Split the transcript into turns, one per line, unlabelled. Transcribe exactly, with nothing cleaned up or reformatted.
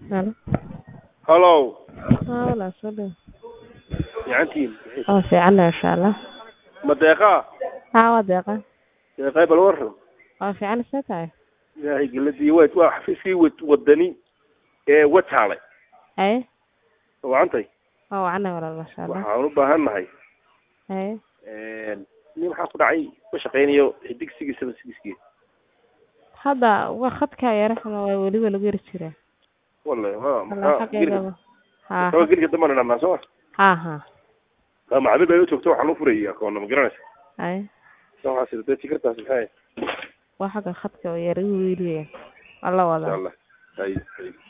Halo.
Hello.
Haa walaal soo dhaw.
Fiicantiin.
Oo fiican insha Allah.
Ma deeqa?
Haa waa deeqa.
Deeqa bal waran.
Oo fiican soo tahay.
Ilaahay geladii way waa xafiiskii wadani ee wataalay.
Ay.
Waantay.
Oo waana walaal masha Allah.
Waxaan u baahanahay.
Ay.
Ee nin waxa ku dhacay ku shaqeynayo digsiga sabsigiskii.
Hadda waa khadka yaraxna waa wali wali gaar jiraa.
Wallahi ma
ma. Ha.
Soo girka damana ma soo.
Ha ha.
Ma caadi bay u joogto waxaan u furaya koona ma garanaysa.
Ay.
Soo xasil dadka fikirtaas maxay.
Waxa ka khadka yar wiiliye. Allah wada.
Insha Allah. Ay.